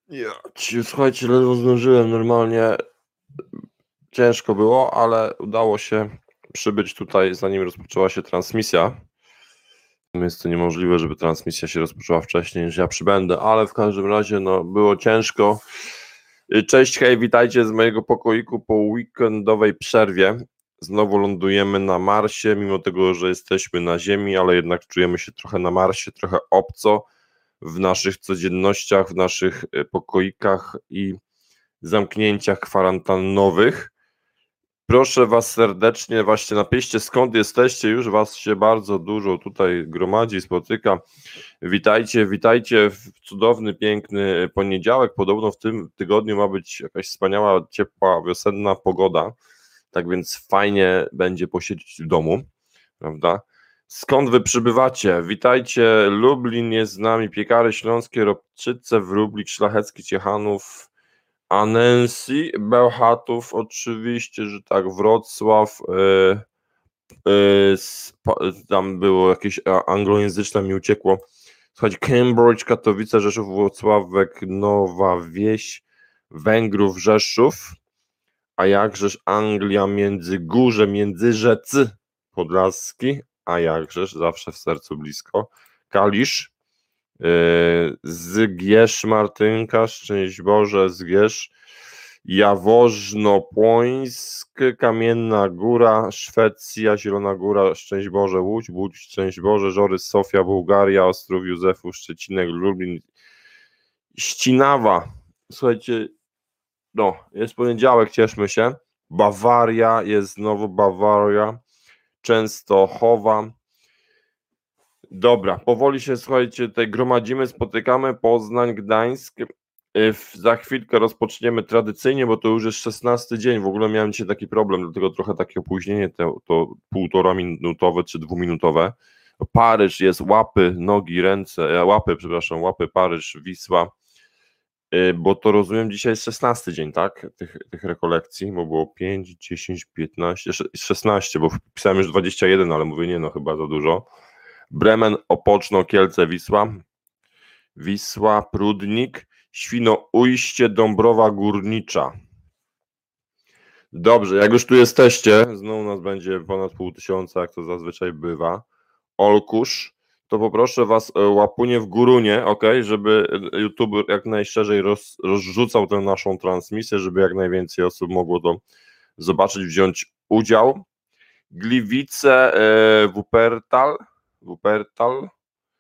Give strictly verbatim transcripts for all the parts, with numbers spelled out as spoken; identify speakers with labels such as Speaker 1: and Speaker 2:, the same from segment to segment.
Speaker 1: Ja ci słuchajcie, ledwo zdążyłem normalnie. Ciężko było, ale udało się przybyć tutaj, zanim rozpoczęła się transmisja. Jest to niemożliwe, żeby transmisja się rozpoczęła wcześniej niż ja przybędę, ale w każdym razie no, było ciężko. Cześć, hej, witajcie z mojego pokoiku po weekendowej przerwie. Znowu lądujemy na Marsie, mimo tego, że jesteśmy na Ziemi, ale jednak czujemy się trochę na Marsie, trochę obco w naszych codziennościach, w naszych pokoikach i zamknięciach kwarantannowych. Proszę Was serdecznie, właśnie napiszcie, skąd jesteście, już Was się bardzo dużo tutaj gromadzi, spotyka. Witajcie, witajcie w cudowny, piękny poniedziałek. Podobno w tym tygodniu ma być jakaś wspaniała, ciepła, wiosenna pogoda, tak więc fajnie będzie posiedzieć w domu, prawda? Skąd Wy przybywacie? Witajcie, Lublin jest z nami, Piekary Śląskie, Robczyce, Wróblik, Szlachecki, Ciechanów, Annecy, Bełchatów, oczywiście, że tak, Wrocław, yy, yy, tam było jakieś anglojęzyczne, mi uciekło. Słuchajcie, Cambridge, Katowice, Rzeszów, Włocławek, Nowa Wieś, Węgrów, Rzeszów, a jakżeż Anglia, Międzygórze, Międzyrzecy Podlaski, a jakżeż zawsze w sercu blisko, Kalisz, Zgierz, Martynka, szczęść Boże, Zgierz, Jaworzno-Płońsk, Kamienna Góra, Szwecja, Zielona Góra, szczęść Boże, Łódź, Łódź, szczęść Boże, Żory, Sofia, Bułgaria, Ostrów Józefów, Szczecinek, Lublin, Ścinawa. Słuchajcie, no, jest poniedziałek, cieszmy się. Bawaria, jest znowu Bawaria, Częstochowa. Dobra, powoli się, słuchajcie, tutaj gromadzimy, spotykamy, Poznań, Gdańsk. Za chwilkę rozpoczniemy tradycyjnie, bo to już jest szesnasty dzień. W ogóle miałem dzisiaj taki problem, dlatego trochę takie opóźnienie, to, to półtora minutowe czy dwuminutowe. Paryż jest, łapy, nogi, ręce, łapy, przepraszam, łapy, Paryż, Wisła, bo to rozumiem, dzisiaj jest szesnasty dzień, tak, tych, tych rekolekcji, bo było pięć, dziesięć, piętnaście, szesnaście, bo wpisałem już dwadzieścia jeden, ale mówię, nie no, chyba za dużo. Bremen, Opoczno, Kielce, Wisła, Wisła, Prudnik, Świnoujście, Dąbrowa Górnicza. Dobrze, jak już tu jesteście, znowu nas będzie ponad pół tysiąca, jak to zazwyczaj bywa. Olkusz, to poproszę Was łapunie w górunie, ok, żeby YouTube jak najszerzej roz, rozrzucał tę naszą transmisję, żeby jak najwięcej osób mogło to zobaczyć, wziąć udział. Gliwice, e, Wuppertal, Wuppertal,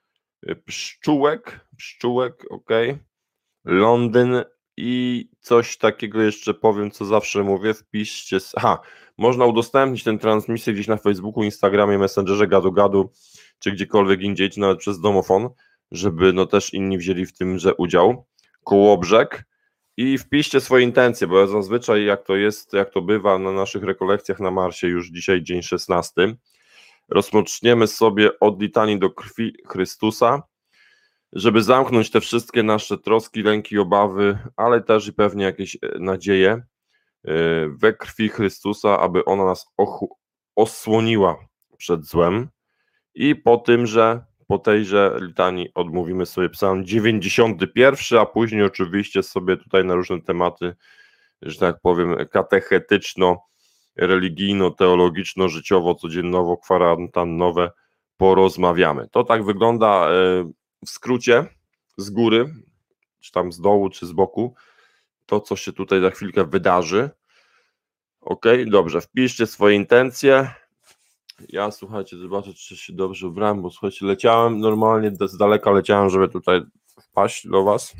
Speaker 1: Pszczółek, Pszczółek, ok, Londyn i coś takiego jeszcze powiem, co zawsze mówię, wpiszcie, aha, można udostępnić tę transmisję gdzieś na Facebooku, Instagramie, Messengerze, Gadu Gadu, czy gdziekolwiek indziej, czy nawet przez domofon, żeby no też inni wzięli w tymże udział. Kołobrzeg i wpiszcie swoje intencje, bo zazwyczaj jak to jest, jak to bywa na naszych rekolekcjach na Marsie, już dzisiaj dzień szesnasty, rozpoczniemy sobie od litanii do krwi Chrystusa, żeby zamknąć te wszystkie nasze troski, lęki, obawy, ale też i pewnie jakieś nadzieje we krwi Chrystusa, aby ona nas osłoniła przed złem. I po tym, że po tejże litanii odmówimy sobie psalm dziewięćdziesiąty pierwszy, a później oczywiście sobie tutaj na różne tematy, że tak powiem, katechetyczno, religijno, teologiczno, życiowo, codziennowo, kwarantannowe porozmawiamy. To tak wygląda w skrócie, z góry, czy tam z dołu, czy z boku, to, co się tutaj za chwilkę wydarzy. Ok, dobrze, wpiszcie swoje intencje. Ja, słuchajcie, zobaczę, czy się dobrze ubrałem, bo słuchajcie, leciałem normalnie, z daleka leciałem, żeby tutaj wpaść do Was.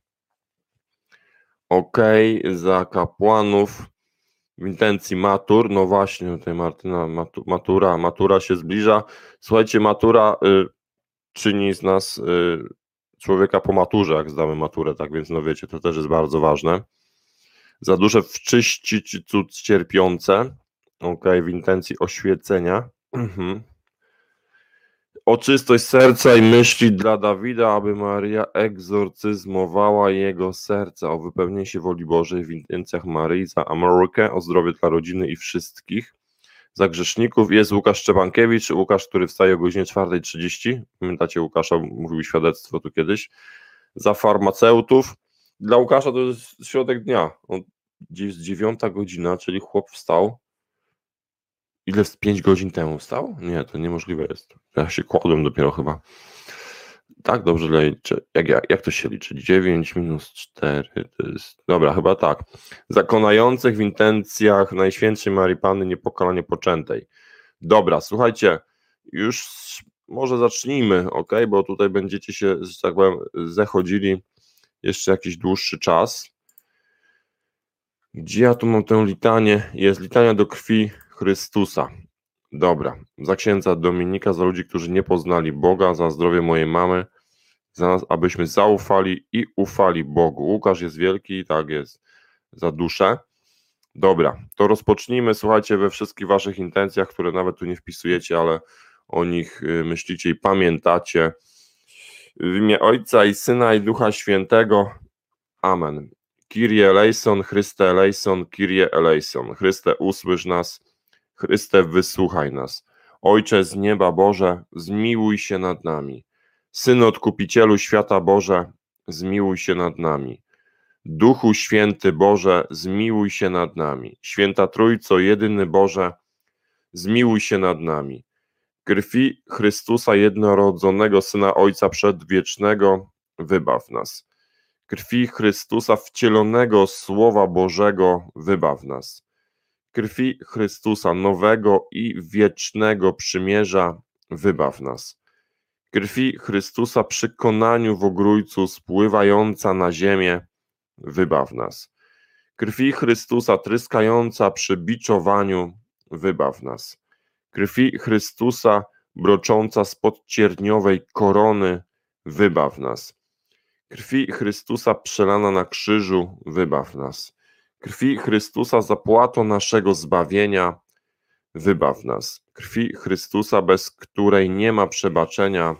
Speaker 1: Ok, za kapłanów w intencji matur, no właśnie, tutaj Martyna, matu, matura, matura się zbliża. Słuchajcie, matura y, czyni z nas y, człowieka po maturze, jak zdamy maturę, tak więc no wiecie, to też jest bardzo ważne. Za duszę wczyścić cud cierpiące, ok, w intencji oświecenia. Mhm. O czystość serca i myśli dla Dawida, aby Maria egzorcyzmowała jego serca, o wypełnienie się woli Bożej w intencjach Maryi, za Amerykę, o zdrowie dla rodziny i wszystkich. Za grzeszników jest Łukasz Szczepankiewicz, Łukasz, który wstaje o godzinie czwarta trzydzieści, pamiętacie Łukasza, mówił świadectwo tu kiedyś. Za farmaceutów, Dla Łukasza to jest środek dnia. On, jest dziewiąta godzina, czyli chłop wstał. Ile? Z pięć godzin temu wstał? Nie, to niemożliwe jest. Ja się kładłem dopiero chyba. Tak, dobrze liczę. Jak, jak, jak to się liczy? dziewięć minus cztery to jest... Dobra, chyba tak. Zakonających w intencjach Najświętszej Marii Panny Niepokalanie Poczętej. Dobra, słuchajcie, już może zacznijmy, ok? Bo tutaj będziecie się, że tak powiem, zachodzili jeszcze jakiś dłuższy czas. Gdzie ja tu mam tę litanię? Jest litania do krwi Chrystusa. Dobra, za księdza Dominika, za ludzi, którzy nie poznali Boga, za zdrowie mojej mamy, za nas, abyśmy zaufali i ufali Bogu. Łukasz jest wielki, tak jest, za duszę. Dobra, to rozpocznijmy, słuchajcie, we wszystkich waszych intencjach, które nawet tu nie wpisujecie, ale o nich myślicie i pamiętacie. W imię Ojca i Syna i Ducha Świętego. Amen. Kyrie eleison, Chryste eleison, Kyrie eleison. Chryste, usłysz nas, Chryste, wysłuchaj nas. Ojcze z nieba Boże, zmiłuj się nad nami. Synu Odkupicielu świata Boże, zmiłuj się nad nami. Duchu Święty Boże, zmiłuj się nad nami. Święta Trójco, jedyny Boże, zmiłuj się nad nami. Krwi Chrystusa jednorodzonego Syna Ojca Przedwiecznego, wybaw nas. Krwi Chrystusa wcielonego Słowa Bożego, wybaw nas. Krwi Chrystusa nowego i wiecznego przymierza, wybaw nas. Krwi Chrystusa przy konaniu w ogrójcu spływająca na ziemię, wybaw nas. Krwi Chrystusa tryskająca przy biczowaniu, wybaw nas. Krwi Chrystusa brocząca spod cierniowej korony, wybaw nas. Krwi Chrystusa przelana na krzyżu, wybaw nas. Krwi Chrystusa zapłatą naszego zbawienia, wybaw nas. Krwi Chrystusa, bez której nie ma przebaczenia,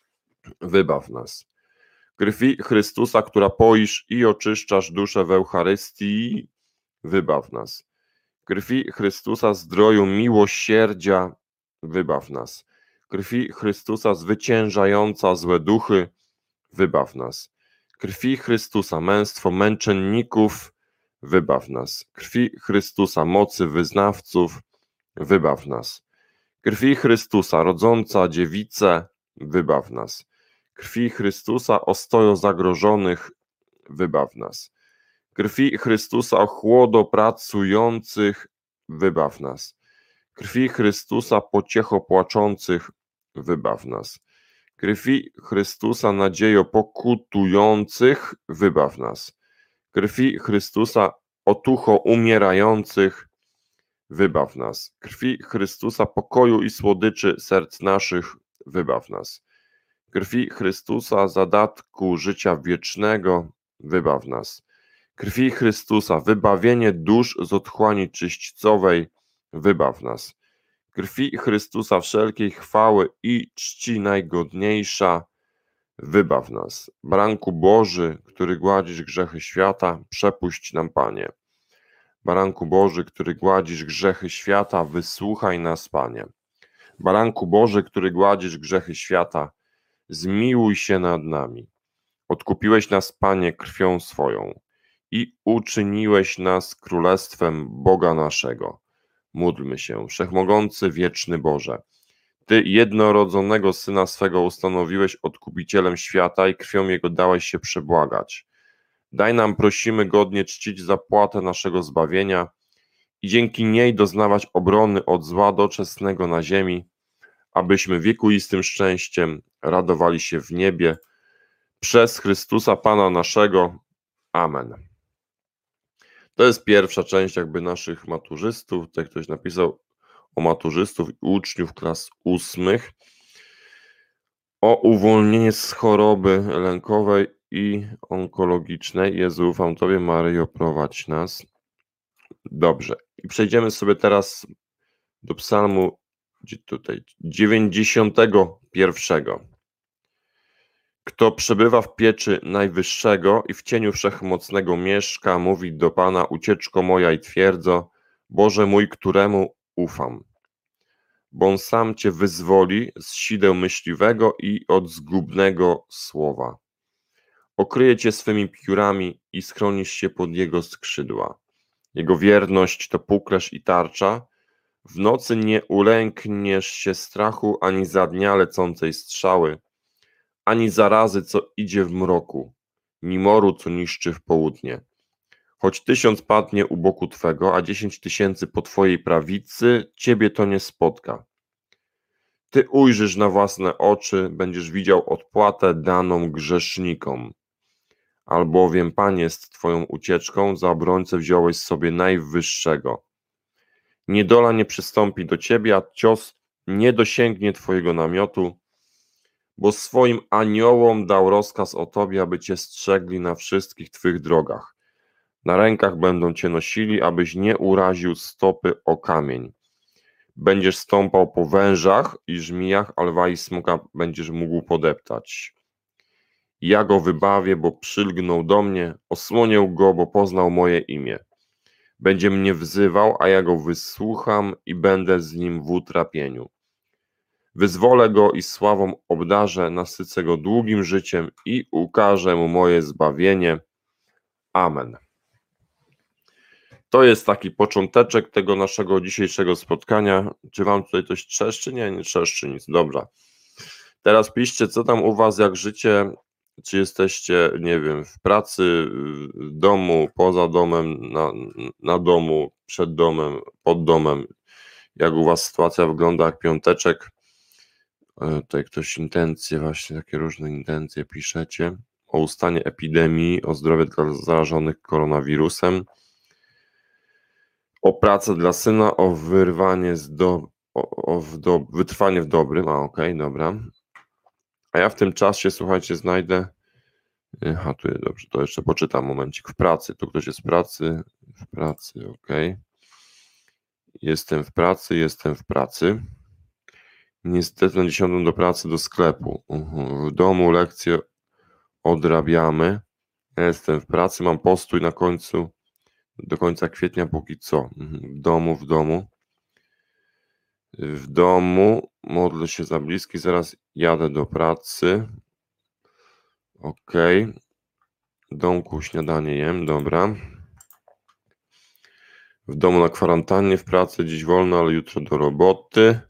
Speaker 1: wybaw nas. Krwi Chrystusa, która poisz i oczyszczasz duszę w Eucharystii, wybaw nas. Krwi Chrystusa zdroju miłosierdzia, wybaw nas. Krwi Chrystusa zwyciężająca złe duchy, wybaw nas. Krwi Chrystusa męstwo męczenników, wybaw nas. Krwi Chrystusa mocy wyznawców, wybaw nas. Krwi Chrystusa rodząca dziewicę, wybaw nas. Krwi Chrystusa ostojo zagrożonych, wybaw nas. Krwi Chrystusa ochłodo pracujących, wybaw nas. Krwi Chrystusa pociecho płaczących, wybaw nas. Krwi Chrystusa nadziejo pokutujących, wybaw nas. Krwi Chrystusa otucho umierających, wybaw nas. Krwi Chrystusa pokoju i słodyczy serc naszych, wybaw nas. Krwi Chrystusa zadatku życia wiecznego, wybaw nas. Krwi Chrystusa wybawienie dusz z otchłani czyśćcowej, wybaw nas. Krwi Chrystusa wszelkiej chwały i czci najgodniejsza, wybaw nas. Baranku Boży, który gładzisz grzechy świata, przepuść nam, Panie. Baranku Boży, który gładzisz grzechy świata, wysłuchaj nas, Panie. Baranku Boży, który gładzisz grzechy świata, zmiłuj się nad nami. Odkupiłeś nas, Panie, krwią swoją i uczyniłeś nas królestwem Boga naszego. Módlmy się, wszechmogący, wieczny Boże. Ty jednorodzonego Syna swego ustanowiłeś odkupicielem świata i krwią Jego dałeś się przebłagać. Daj nam, prosimy, godnie czcić zapłatę naszego zbawienia i dzięki niej doznawać obrony od zła doczesnego na ziemi, abyśmy wiekuistym szczęściem radowali się w niebie przez Chrystusa Pana naszego. Amen. To jest pierwsza część jakby naszych maturzystów. Tutaj ktoś napisał o maturzystów i uczniów klas ósmych. O uwolnienie z choroby lękowej i onkologicznej. Jezu, ufam Tobie, Maryjo, prowadź nas. Dobrze. I przejdziemy sobie teraz do psalmu tutaj dziewięćdziesiątego pierwszego. Kto przebywa w pieczy Najwyższego i w cieniu Wszechmocnego mieszka, mówi do Pana: ucieczko moja i twierdzo, Boże mój, któremu ufam. Bo On sam Cię wyzwoli z sideł myśliwego i od zgubnego słowa. okryje cię swymi piórami i schronisz się pod jego skrzydła. Jego wierność to puklerz i tarcza. W nocy nie ulękniesz się strachu ani za dnia lecącej strzały, ani zarazy, co idzie w mroku, ni moru, co niszczy w południe. Choć tysiąc padnie u boku twego, a dziesięć tysięcy po twojej prawicy, ciebie to nie spotka. Ty ujrzysz na własne oczy, będziesz widział odpłatę daną grzesznikom. Albowiem Pan jest twoją ucieczką, za obrońcę wziąłeś sobie Najwyższego. Niedola nie przystąpi do ciebie, a cios nie dosięgnie twojego namiotu, bo swoim aniołom dał rozkaz o tobie, aby cię strzegli na wszystkich twych drogach. Na rękach będą cię nosili, abyś nie uraził stopy o kamień. Będziesz stąpał po wężach i żmijach, a lwa i smoka będziesz mógł podeptać. Ja go wybawię, bo przylgnął do mnie, osłonię go, bo poznał moje imię. Będzie mnie wzywał, a ja go wysłucham i będę z nim w utrapieniu. Wyzwolę go i sławą obdarzę, nasycę go długim życiem i ukażę mu moje zbawienie. Amen. To jest taki począteczek tego naszego dzisiejszego spotkania. Czy wam tutaj coś trzeszczy? Nie, nie trzeszczy nic. Dobra. Teraz piszcie, co tam u was, jak życie, czy jesteście, nie wiem, w pracy, w domu, poza domem, na, na domu, przed domem, pod domem. Jak u was sytuacja wygląda, jak piąteczek. Tutaj ktoś intencje, właśnie takie różne intencje piszecie. O ustanie epidemii, o zdrowie dla zarażonych koronawirusem. O pracę dla syna, o wyrwanie z do, o, o w do, wytrwanie w dobrym, a okej, okay, dobra. A ja w tym czasie, słuchajcie, znajdę, aha, tu jest, dobrze, to jeszcze poczytam momencik, w pracy, tu ktoś jest w pracy, w pracy, okej. Okay. Jestem w pracy, jestem w pracy. Niestety na dziesiątą do pracy, do sklepu. Uh-huh. W domu lekcje odrabiamy. Ja jestem w pracy, mam postój na końcu, do końca kwietnia póki co. W domu, w domu. W domu, modlę się za bliski, zaraz jadę do pracy. Okej. Okay. W domku śniadanie jem, dobra. W domu na kwarantannie, w pracy dziś wolno, ale jutro do roboty.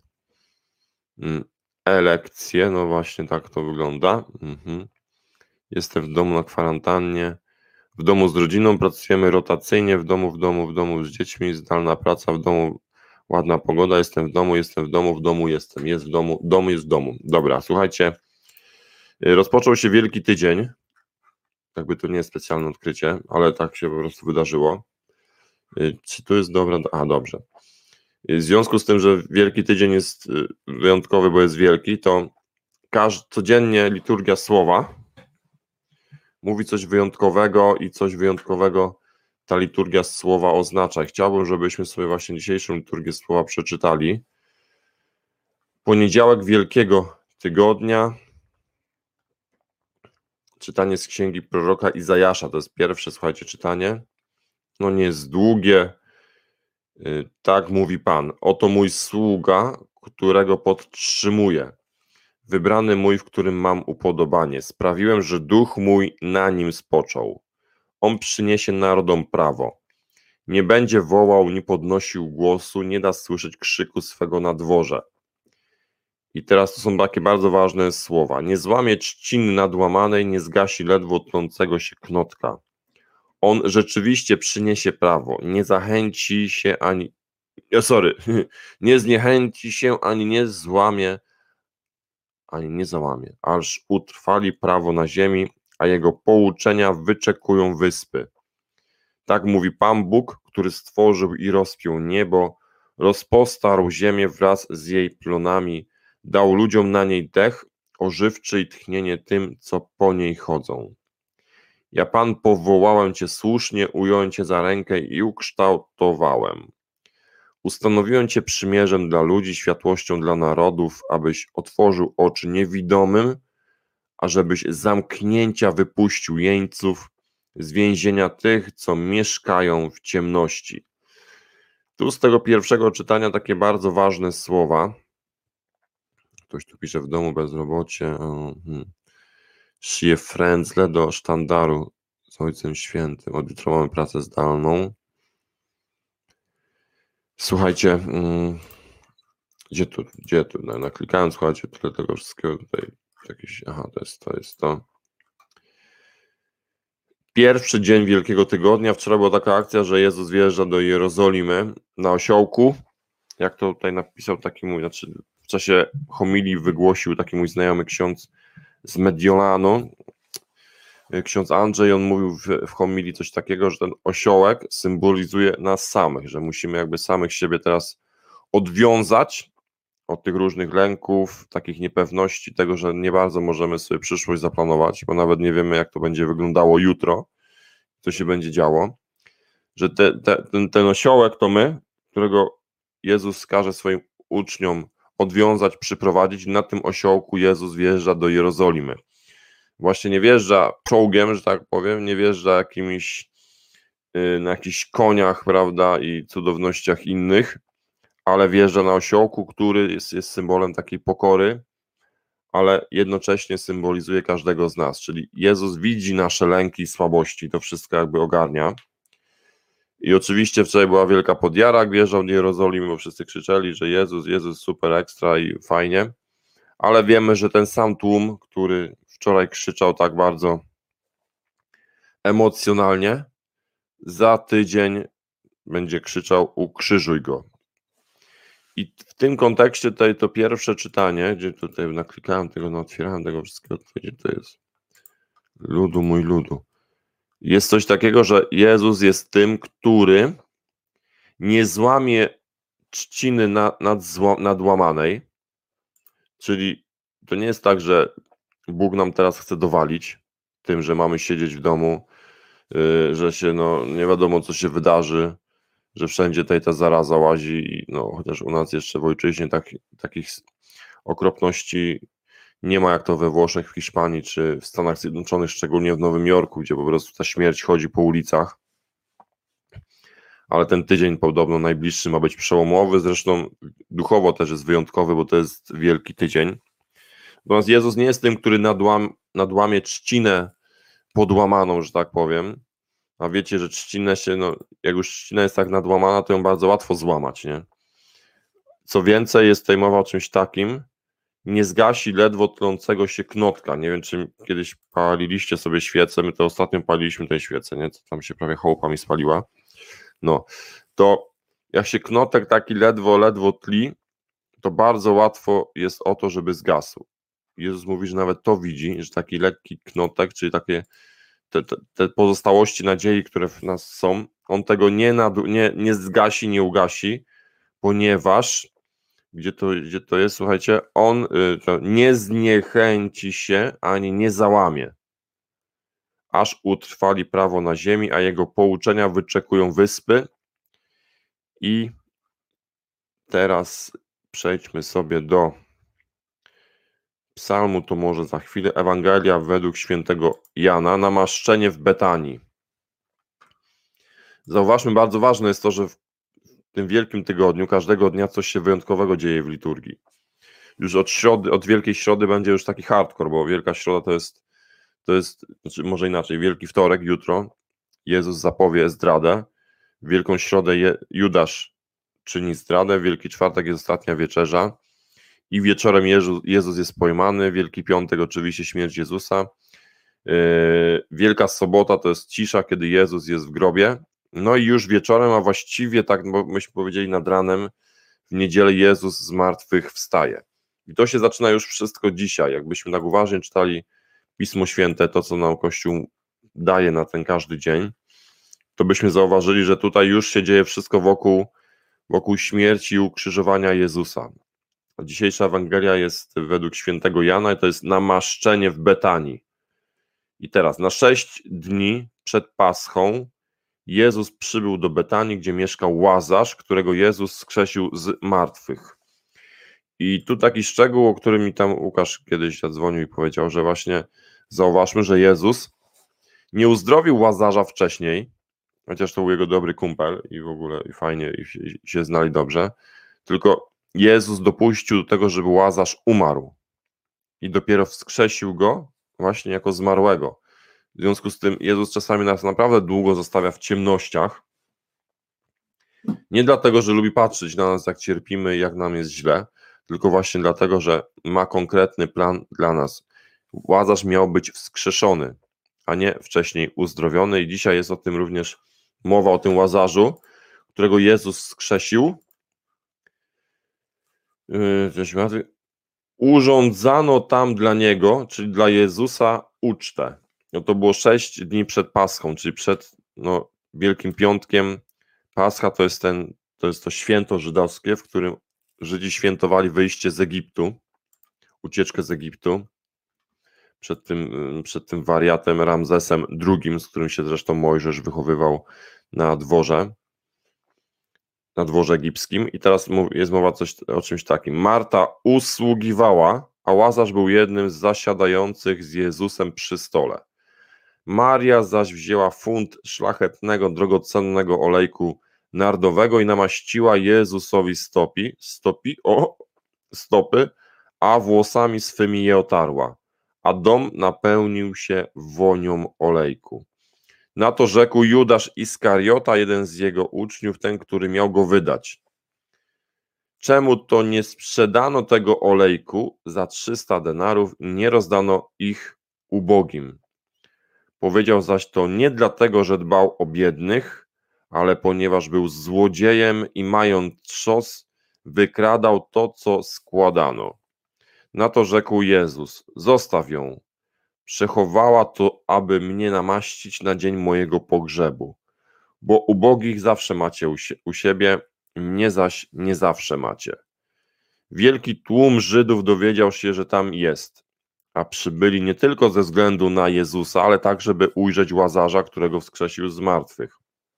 Speaker 1: E-lekcje, no właśnie tak to wygląda. Mhm. Jestem w domu na kwarantannie. W domu z rodziną pracujemy rotacyjnie, w domu, w domu, w domu z dziećmi, zdalna praca, w domu ładna pogoda, jestem w domu, jestem w domu, w domu jestem, jest w domu, dom jest w domu. Dobra, słuchajcie, rozpoczął się Wielki Tydzień, jakby to nie jest specjalne odkrycie, ale tak się po prostu wydarzyło. Czy tu jest dobra? A, dobrze. W związku z tym, że Wielki Tydzień jest wyjątkowy, bo jest wielki, to każ, codziennie liturgia słowa mówi coś wyjątkowego i coś wyjątkowego ta liturgia słowa oznacza. I chciałbym, żebyśmy sobie właśnie dzisiejszą liturgię słowa przeczytali. Poniedziałek Wielkiego Tygodnia, czytanie z księgi proroka Izajasza, to jest pierwsze, słuchajcie, czytanie. No nie jest długie. Tak mówi Pan. Oto mój sługa, którego podtrzymuję. Wybrany mój, w którym mam upodobanie. Sprawiłem, że duch mój na nim spoczął. On przyniesie narodom prawo. Nie będzie wołał, nie podnosił głosu, nie da słyszeć krzyku swego na dworze. I teraz to są takie bardzo ważne słowa. Nie złamie trzciny nadłamanej, nie zgasi ledwo tlącego się knotka. On rzeczywiście przyniesie prawo, nie zachęci się ani, sorry, nie zniechęci się, ani nie złamie, ani nie załamie, aż utrwali prawo na ziemi, a jego pouczenia wyczekują wyspy. Tak mówi Pan Bóg, który stworzył i rozpiął niebo, rozpostarł ziemię wraz z jej plonami, dał ludziom na niej dech, ożywczy i tchnienie tym, co po niej chodzą. Ja Pan powołałem Cię słusznie, ująłem Cię za rękę i ukształtowałem. Ustanowiłem Cię przymierzem dla ludzi, światłością dla narodów, abyś otworzył oczy niewidomym, ażebyś z zamknięcia wypuścił jeńców, z więzienia tych, co mieszkają w ciemności. Tu z tego pierwszego czytania takie bardzo ważne słowa. Ktoś tu pisze w domu bezrobocie. Hmm. Szyję frędzle do sztandaru z Ojcem Świętym. Od jutra mamy pracę zdalną. Słuchajcie, mm, gdzie tu, gdzie tu, no, naklikałem, słuchajcie, tyle tego wszystkiego tutaj, jakieś, aha, to jest to, jest to. Pierwszy dzień Wielkiego Tygodnia, wczoraj była taka akcja, że Jezus wjeżdża do Jerozolimy na osiołku, jak to tutaj napisał taki mój, znaczy w czasie homilii wygłosił taki mój znajomy ksiądz z Mediolanu, ksiądz Andrzej, on mówił w, w homilii coś takiego, że ten osiołek symbolizuje nas samych, że musimy jakby samych siebie teraz odwiązać od tych różnych lęków, takich niepewności, tego, że nie bardzo możemy sobie przyszłość zaplanować, bo nawet nie wiemy, jak to będzie wyglądało jutro, co się będzie działo, że te, te, ten, ten osiołek to my, którego Jezus każe swoim uczniom odwiązać, przyprowadzić, na tym osiołku Jezus wjeżdża do Jerozolimy. Właśnie nie wjeżdża czołgiem, że tak powiem, nie wjeżdża jakimiś, yy, na jakichś koniach, prawda, i cudownościach innych, ale wjeżdża na osiołku, który jest, jest symbolem takiej pokory, ale jednocześnie symbolizuje każdego z nas, czyli Jezus widzi nasze lęki i słabości, to wszystko jakby ogarnia. I oczywiście wczoraj była wielka podjara, jak wjeżdżał do Jerozolimy, bo wszyscy krzyczeli, że Jezus, Jezus, super ekstra i fajnie, ale wiemy, że ten sam tłum, który wczoraj krzyczał tak bardzo emocjonalnie, za tydzień będzie krzyczał: ukrzyżuj go. I w tym kontekście tutaj to pierwsze czytanie, gdzie tutaj naklikałem tego, no otwierałem tego wszystkiego, gdzie to jest ludu mój ludu. Jest coś takiego, że Jezus jest tym, który nie złamie trzciny nad, nad zło, nadłamanej, czyli to nie jest tak, że Bóg nam teraz chce dowalić tym, że mamy siedzieć w domu, yy, że się no nie wiadomo co się wydarzy, że wszędzie tutaj ta zaraza łazi i no chociaż u nas jeszcze w ojczyźnie tak, takich okropności nie ma jak to we Włoszech, w Hiszpanii czy w Stanach Zjednoczonych, szczególnie w Nowym Jorku, gdzie po prostu ta śmierć chodzi po ulicach. Ale ten tydzień podobno najbliższy ma być przełomowy, zresztą duchowo też jest wyjątkowy, bo to jest wielki tydzień. Natomiast Jezus nie jest tym, który nadłam, nadłamie trzcinę podłamaną, że tak powiem. A wiecie, że trzcinę się, no jak już trzcina jest tak nadłamana, to ją bardzo łatwo złamać, nie? Co więcej, jest tutaj mowa o czymś takim, nie zgasi ledwo tlącego się knotka. Nie wiem, czy kiedyś paliliście sobie świecę, my to ostatnio paliliśmy tę świecę, nie? Co tam się prawie chałupami spaliła. No, to jak się knotek taki ledwo, ledwo tli, to bardzo łatwo jest o to, żeby zgasł. Jezus mówi, że nawet to widzi, że taki lekki knotek, czyli takie te, te, te pozostałości nadziei, które w nas są, on tego nie, nadu, nie, nie zgasi, nie ugasi, ponieważ Gdzie to, gdzie to jest, słuchajcie, on y, to nie zniechęci się, ani nie załamie, aż utrwali prawo na ziemi, a jego pouczenia wyczekują wyspy. I teraz przejdźmy sobie do psalmu, to może za chwilę. Ewangelia według świętego Jana, namaszczenie w Betanii. Zauważmy, bardzo ważne jest to, że w tym Wielkim Tygodniu każdego dnia coś się wyjątkowego dzieje w liturgii. Już od środy, od Wielkiej Środy będzie już taki hardcore, bo Wielka Środa to jest, to jest, znaczy może inaczej, Wielki Wtorek, jutro, Jezus zapowie zdradę, w Wielką Środę Je, Judasz czyni zdradę, Wielki Czwartek jest ostatnia wieczerza i wieczorem Jezus, Jezus jest pojmany, Wielki Piątek oczywiście śmierć Jezusa, yy, Wielka Sobota to jest cisza, kiedy Jezus jest w grobie, no i już wieczorem, a właściwie tak myśmy powiedzieli nad ranem, w niedzielę Jezus z martwych wstaje. I to się zaczyna już wszystko dzisiaj. Jakbyśmy tak uważnie czytali Pismo Święte, to co nam Kościół daje na ten każdy dzień, to byśmy zauważyli, że tutaj już się dzieje wszystko wokół, wokół śmierci i ukrzyżowania Jezusa. A dzisiejsza Ewangelia jest według świętego Jana i to jest namaszczenie w Betanii. I teraz na sześć dni przed Paschą Jezus przybył do Betanii, gdzie mieszkał Łazarz, którego Jezus skrzesił z martwych. I tu taki szczegół, o którym mi tam Łukasz kiedyś zadzwonił i powiedział, że właśnie zauważmy, że Jezus nie uzdrowił Łazarza wcześniej, chociaż to był jego dobry kumpel i w ogóle i fajnie i się, i się znali dobrze, tylko Jezus dopuścił do tego, żeby Łazarz umarł i dopiero wskrzesił go właśnie jako zmarłego. W związku z tym Jezus czasami nas naprawdę długo zostawia w ciemnościach, nie dlatego, że lubi patrzeć na nas, jak cierpimy i jak nam jest źle, tylko właśnie dlatego, że ma konkretny plan dla nas. Łazarz miał być wskrzeszony, a nie wcześniej uzdrowiony i dzisiaj jest o tym również mowa, o tym Łazarzu, którego Jezus wskrzesił. Yy, urządzano tam dla Niego, czyli dla Jezusa, ucztę. No to było sześć dni przed Paschą, czyli przed no, Wielkim Piątkiem. Pascha to jest, ten, to jest to święto żydowskie, w którym Żydzi świętowali wyjście z Egiptu, ucieczkę z Egiptu przed tym, przed tym wariatem Ramzesem drugim, z którym się zresztą Mojżesz wychowywał na dworze, na dworze egipskim. I teraz jest mowa coś, o czymś takim. Marta usługiwała, a Łazarz był jednym z zasiadających z Jezusem przy stole. Maria zaś wzięła funt szlachetnego, drogocennego olejku nardowego i namaściła Jezusowi stopi, stopi, o, stopy, a włosami swymi je otarła, a dom napełnił się wonią olejku. Na to rzekł Judasz Iskariota, jeden z jego uczniów, ten, który miał go wydać. Czemu to nie sprzedano tego olejku za trzysta denarów i nie rozdano ich ubogim? Powiedział zaś to nie dlatego, że dbał o biednych, ale ponieważ był złodziejem i mając trzos, wykradał to, co składano. Na to rzekł Jezus, zostaw ją. Przechowała to, aby mnie namaścić na dzień mojego pogrzebu. Bo ubogich zawsze macie u siebie, mnie zaś nie zawsze macie. Wielki tłum Żydów dowiedział się, że tam jest, a przybyli nie tylko ze względu na Jezusa, ale także, by ujrzeć Łazarza, którego wskrzesił z martwych.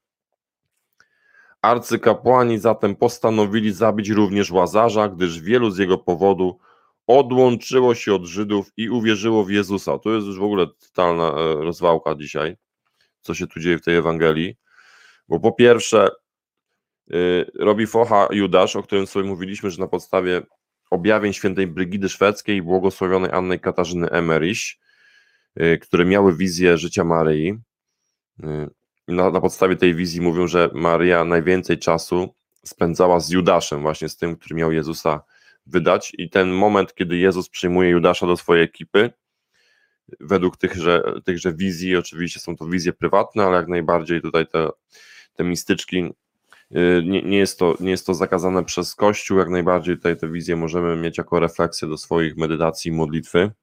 Speaker 1: Arcykapłani zatem postanowili zabić również Łazarza, gdyż wielu z jego powodu odłączyło się od Żydów i uwierzyło w Jezusa. To jest już w ogóle totalna rozwałka dzisiaj, co się tu dzieje w tej Ewangelii, bo po pierwsze yy, robi focha Judasz, o którym sobie mówiliśmy, że na podstawie objawień świętej Brygidy Szwedzkiej i błogosławionej Anny Katarzyny Emmerich, yy, które miały wizję życia Maryi. Yy, na, na podstawie tej wizji mówią, że Maria najwięcej czasu spędzała z Judaszem, właśnie z tym, który miał Jezusa wydać, i ten moment, kiedy Jezus przyjmuje Judasza do swojej ekipy, według tychże, tychże wizji, oczywiście są to wizje prywatne, ale jak najbardziej tutaj te, te mistyczki, nie, nie, jest to, nie jest to zakazane przez Kościół, jak najbardziej tutaj te wizje możemy mieć jako refleksję do swoich medytacji i modlitwy.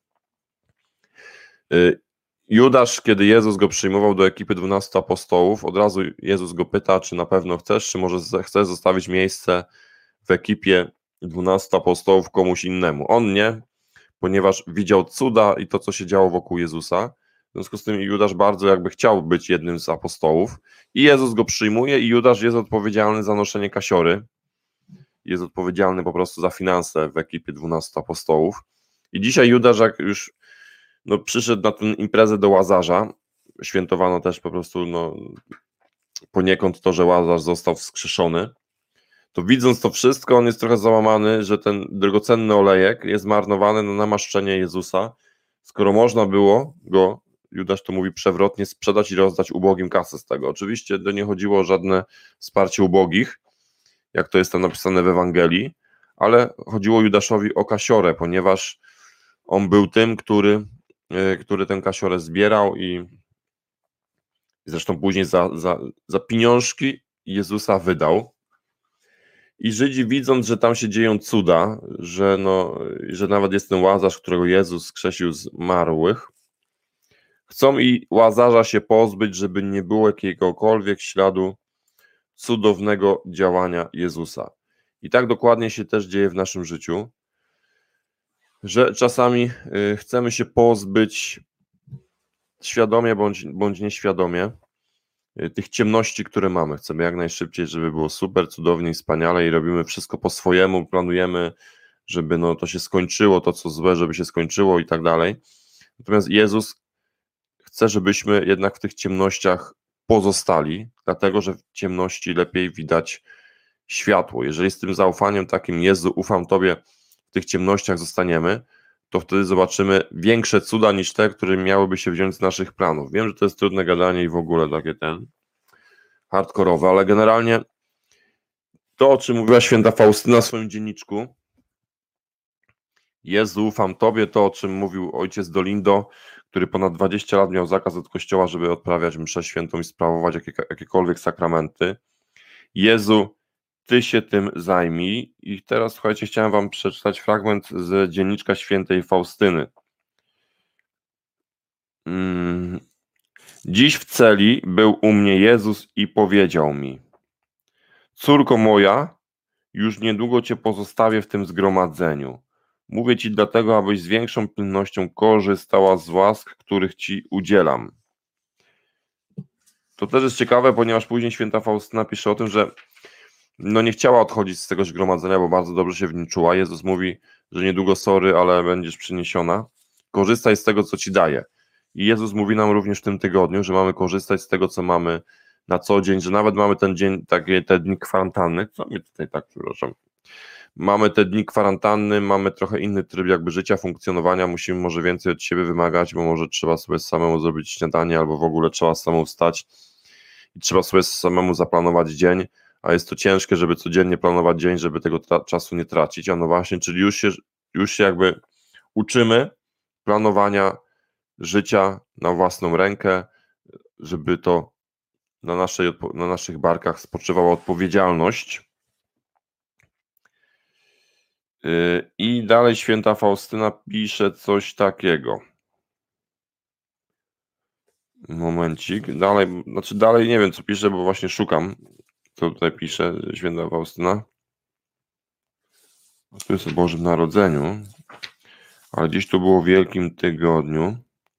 Speaker 1: Judasz, kiedy Jezus go przyjmował do ekipy dwunastu apostołów, od razu Jezus go pyta, czy na pewno chcesz, czy może chcesz zostawić miejsce w ekipie dwunastu apostołów komuś innemu. On nie, ponieważ widział cuda i to, co się działo wokół Jezusa. W związku z tym Judasz bardzo jakby chciał być jednym z apostołów i Jezus go przyjmuje i Judasz jest odpowiedzialny za noszenie kasiory. Jest odpowiedzialny po prostu za finanse w ekipie dwunastu apostołów. I dzisiaj Judasz, jak już no, przyszedł na tę imprezę do Łazarza, świętowano też po prostu no, poniekąd to, że Łazarz został wskrzeszony, to widząc to wszystko, on jest trochę załamany, że ten drogocenny olejek jest marnowany na namaszczenie Jezusa, skoro można było go, Judasz to mówi przewrotnie, sprzedać i rozdać ubogim kasę z tego. Oczywiście to nie chodziło o żadne wsparcie ubogich, jak to jest tam napisane w Ewangelii, ale chodziło Judaszowi o kasiorę, ponieważ on był tym, który, który tę kasiorę zbierał i zresztą później za, za, za pieniążki Jezusa wydał. I Żydzi, widząc, że tam się dzieją cuda, że, no, że nawet jest ten Łazarz, którego Jezus skrzesił z zmarłych, chcą i Łazarza się pozbyć, żeby nie było jakiegokolwiek śladu cudownego działania Jezusa. I tak dokładnie się też dzieje w naszym życiu, że czasami chcemy się pozbyć świadomie bądź, bądź nieświadomie tych ciemności, które mamy. Chcemy jak najszybciej, żeby było super, cudownie i wspaniale i robimy wszystko po swojemu, planujemy, żeby no, to się skończyło, to co złe, żeby się skończyło i tak dalej. Natomiast Jezus chce, żebyśmy jednak w tych ciemnościach pozostali, dlatego, że w ciemności lepiej widać światło. Jeżeli z tym zaufaniem takim, Jezu, ufam Tobie, w tych ciemnościach zostaniemy, to wtedy zobaczymy większe cuda niż te, które miałyby się wziąć z naszych planów. Wiem, że to jest trudne gadanie i w ogóle takie ten hardkorowe, ale generalnie to, o czym mówiła święta Faustyna w swoim dzienniczku, Jezu, ufam Tobie, to, o czym mówił ojciec Dolindo, który ponad dwadzieścia lat miał zakaz od kościoła, żeby odprawiać mszę świętą i sprawować jakie, jakiekolwiek sakramenty. Jezu, Ty się tym zajmij. I teraz, słuchajcie, chciałem Wam przeczytać fragment z dzienniczka świętej Faustyny. Hmm. Dziś w celi był u mnie Jezus i powiedział mi: córko moja, już niedługo Cię pozostawię w tym zgromadzeniu. Mówię Ci dlatego, abyś z większą pilnością korzystała z łask, których Ci udzielam. To też jest ciekawe, ponieważ później święta Faustyna pisze o tym, że no nie chciała odchodzić z tego zgromadzenia, bo bardzo dobrze się w nim czuła. Jezus mówi, że niedługo sorry, ale będziesz przyniesiona. Korzystaj z tego, co Ci daje. I Jezus mówi nam również w tym tygodniu, że mamy korzystać z tego, co mamy na co dzień, że nawet mamy ten dzień, takie te dni kwarantanny. Co mnie tutaj tak, przepraszam. Mamy te dni kwarantanny, mamy trochę inny tryb jakby życia, funkcjonowania, musimy może więcej od siebie wymagać, bo może trzeba sobie samemu zrobić śniadanie, albo w ogóle trzeba samemu wstać i trzeba sobie samemu zaplanować dzień, a jest to ciężkie, żeby codziennie planować dzień, żeby tego tra- czasu nie tracić, a no właśnie, czyli już się, już się jakby uczymy planowania życia na własną rękę, żeby to na, naszej, na naszych barkach spoczywała odpowiedzialność. I dalej święta Faustyna pisze coś takiego. Momencik. Dalej, znaczy dalej nie wiem, co pisze, bo właśnie szukam, co tutaj pisze święta Faustyna. To jest o Bożym Narodzeniu, ale dziś to było w Wielkim Tygodniu.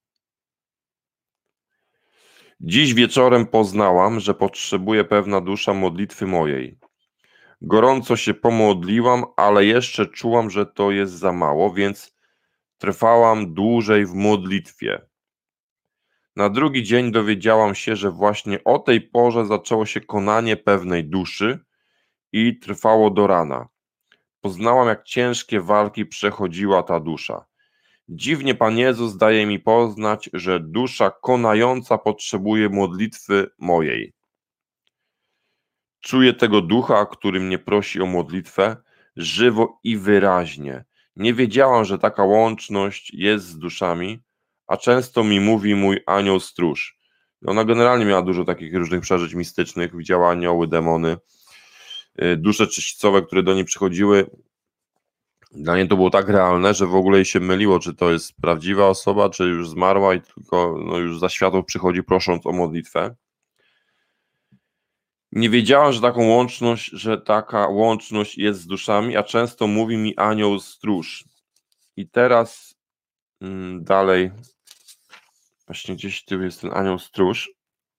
Speaker 1: Dziś wieczorem poznałam, że potrzebuje pewna dusza modlitwy mojej. Gorąco się pomodliłam, ale jeszcze czułam, że to jest za mało, więc trwałam dłużej w modlitwie. Na drugi dzień dowiedziałam się, że właśnie o tej porze zaczęło się konanie pewnej duszy i trwało do rana. Poznałam, jak ciężkie walki przechodziła ta dusza. Dziwnie Pan Jezus daje mi poznać, że dusza konająca potrzebuje modlitwy mojej. Czuję tego ducha, który mnie prosi o modlitwę, żywo i wyraźnie. Nie wiedziałam, że taka łączność jest z duszami, a często mi mówi mój anioł stróż. Ona generalnie miała dużo takich różnych przeżyć mistycznych, widziała anioły, demony, dusze czyśćcowe, które do niej przychodziły. Dla niej to było tak realne, że w ogóle jej się myliło, czy to jest prawdziwa osoba, czy już zmarła i tylko no, już za światło przychodzi prosząc o modlitwę. Nie wiedziałam, że taką łączność, że taka łączność jest z duszami, a często mówi mi anioł stróż. I teraz mm, dalej, właśnie gdzieś tu jest ten anioł stróż.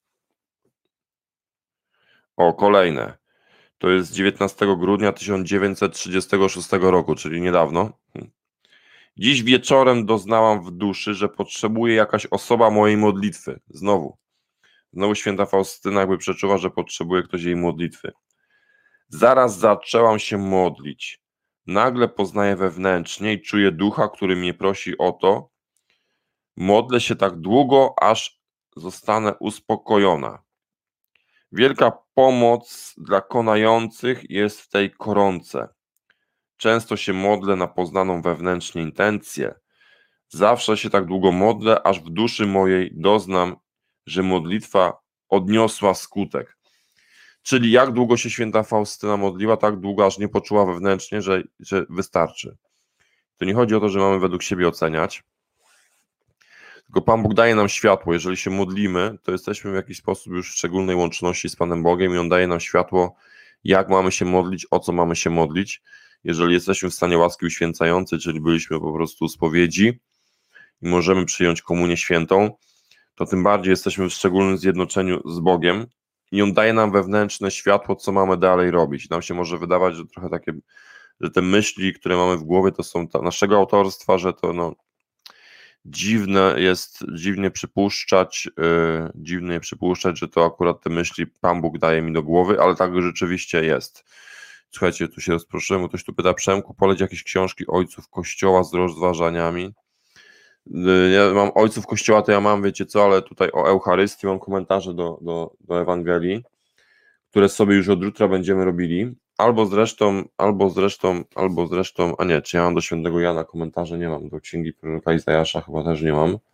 Speaker 1: O, kolejne. To jest dziewiętnastego grudnia tysiąc dziewięćset trzydziestego szóstego roku, czyli niedawno. Dziś wieczorem doznałam w duszy, że potrzebuje jakaś osoba mojej modlitwy. Znowu. Znowu święta Faustyna jakby przeczuwa, że potrzebuje ktoś jej modlitwy. Zaraz zaczęłam się modlić. Nagle poznaję wewnętrznie i czuję ducha, który mnie prosi o to. Modlę się tak długo, aż zostanę uspokojona. Wielka pomoc dla konających jest w tej koronce. Często się modlę na poznaną wewnętrznie intencję. Zawsze się tak długo modlę, aż w duszy mojej doznam, że modlitwa odniosła skutek. Czyli jak długo się święta Faustyna modliła, tak długo, aż nie poczuła wewnętrznie, że, że wystarczy. To nie chodzi o to, że mamy według siebie oceniać, tylko Pan Bóg daje nam światło. Jeżeli się modlimy, to jesteśmy w jakiś sposób już w szczególnej łączności z Panem Bogiem i On daje nam światło, jak mamy się modlić, o co mamy się modlić. Jeżeli jesteśmy w stanie łaski uświęcającej, czyli byliśmy po prostu u spowiedzi i możemy przyjąć komunię świętą, to tym bardziej jesteśmy w szczególnym zjednoczeniu z Bogiem i On daje nam wewnętrzne światło, co mamy dalej robić. Nam się może wydawać, że trochę takie, że te myśli, które mamy w głowie, to są ta, naszego autorstwa, że to no, dziwne jest, dziwnie przypuszczać, yy, dziwnie przypuszczać, że to akurat te myśli Pan Bóg daje mi do głowy, ale tak rzeczywiście jest. słuchajcie, tu się rozproszyłem, ktoś tu pyta, Przemku, poleć jakieś książki ojców Kościoła z rozważaniami. Ja mam ojców Kościoła, to ja mam, wiecie co, ale tutaj o Eucharystii mam komentarze do, do, do Ewangelii, które sobie już od jutra będziemy robili, albo zresztą, albo zresztą, albo zresztą, a nie, czy ja mam do Świętego Jana komentarze? Nie mam, do Księgi Proroka Izajasza chyba też nie mam.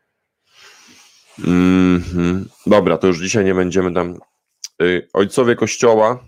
Speaker 1: Mm-hmm. Dobra, to już dzisiaj nie będziemy tam. Yy, ojcowie Kościoła,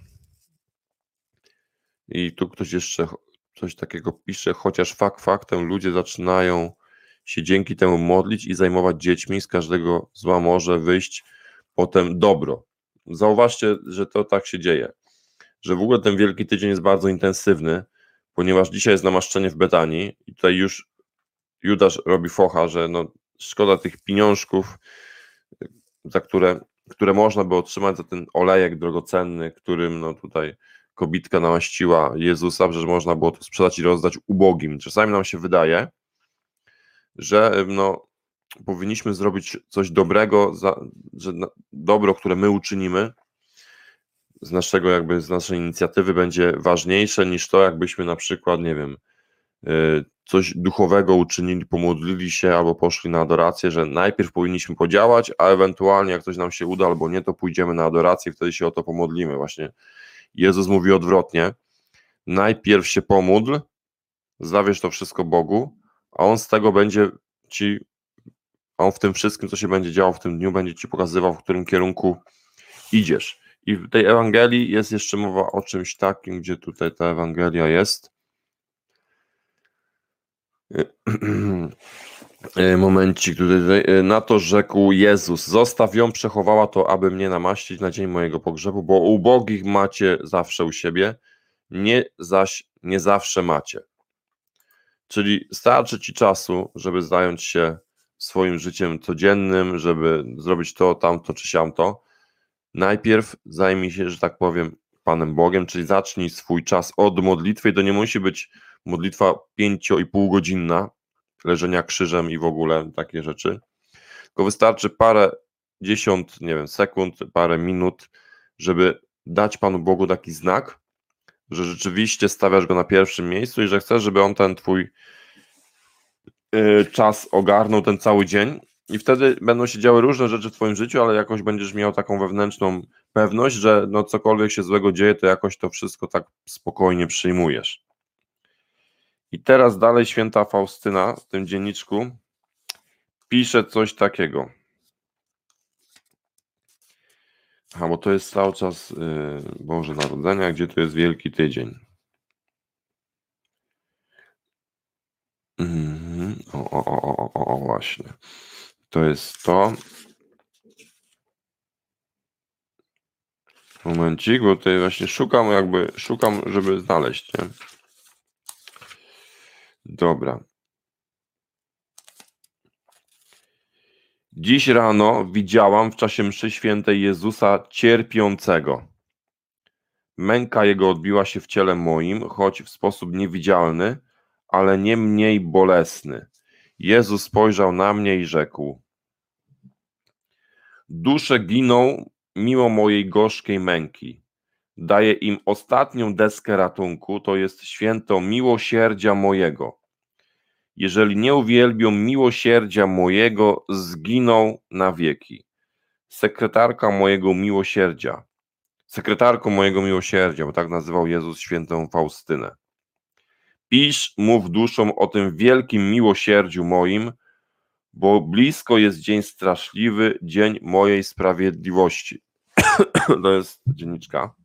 Speaker 1: i tu ktoś jeszcze coś takiego pisze, chociaż fakt faktem ludzie zaczynają się dzięki temu modlić i zajmować dziećmi, z każdego zła może wyjść potem dobro. Zauważcie, że to tak się dzieje, że w ogóle ten Wielki Tydzień jest bardzo intensywny, ponieważ dzisiaj jest namaszczenie w Betanii i tutaj już Judasz robi focha, że no szkoda tych pieniążków, za które, które można by otrzymać za ten olejek drogocenny, którym no tutaj kobitka namaściła Jezusa, że można było to sprzedać i rozdać ubogim. Czasami nam się wydaje, że no, powinniśmy zrobić coś dobrego, za, że dobro, które my uczynimy z naszego jakby, z naszej inicjatywy będzie ważniejsze niż to, jakbyśmy na przykład, nie wiem, coś duchowego uczynili, pomodlili się albo poszli na adorację, że najpierw powinniśmy podziałać, a ewentualnie jak coś nam się uda albo nie, to pójdziemy na adorację i wtedy się o to pomodlimy. Właśnie Jezus mówi odwrotnie, najpierw się pomódl, zawierz to wszystko Bogu, a On z tego będzie ci, a On w tym wszystkim, co się będzie działo w tym dniu, będzie ci pokazywał, w którym kierunku idziesz. I w tej Ewangelii jest jeszcze mowa o czymś takim, gdzie tutaj ta Ewangelia jest. Momencik tutaj. Na to rzekł Jezus, zostaw ją, przechowała to, aby mnie namaścić na dzień mojego pogrzebu, bo ubogich macie zawsze u siebie, nie zaś nie zawsze macie. Czyli starczy ci czasu, żeby zająć się swoim życiem codziennym, żeby zrobić to, tamto czy siamto. Najpierw zajmij się, że tak powiem, Panem Bogiem, czyli zacznij swój czas od modlitwy i to nie musi być modlitwa pięcio i pół godzinna, leżenia krzyżem i w ogóle takie rzeczy, tylko wystarczy parę dziesiąt, nie wiem, sekund, parę minut, żeby dać Panu Bogu taki znak, że rzeczywiście stawiasz Go na pierwszym miejscu i że chcesz, żeby On ten twój yy, czas ogarnął, ten cały dzień i wtedy będą się działy różne rzeczy w twoim życiu, ale jakoś będziesz miał taką wewnętrzną pewność, że no cokolwiek się złego dzieje, to jakoś to wszystko tak spokojnie przyjmujesz. I teraz dalej święta Faustyna w tym dzienniczku pisze coś takiego. Aha, bo to jest cały czas yy, Boże Narodzenia, gdzie to jest Wielki Tydzień. Mm-hmm. O, o, o, o, o, o, właśnie. To jest to. Momencik, bo tutaj właśnie szukam jakby, szukam, żeby znaleźć, nie? Dobra. Dziś rano widziałam w czasie mszy świętej Jezusa cierpiącego. Męka Jego odbiła się w ciele moim, choć w sposób niewidzialny, ale nie mniej bolesny. Jezus spojrzał na mnie i rzekł: dusze giną mimo mojej gorzkiej męki. Daję im ostatnią deskę ratunku, to jest święto miłosierdzia mojego. Jeżeli nie uwielbią miłosierdzia mojego, zginą na wieki. Sekretarka mojego miłosierdzia, sekretarką mojego miłosierdzia, bo tak nazywał Jezus świętą Faustynę. Pisz, mów duszom o tym wielkim miłosierdziu moim, bo blisko jest dzień straszliwy, dzień mojej sprawiedliwości. To jest dzienniczka.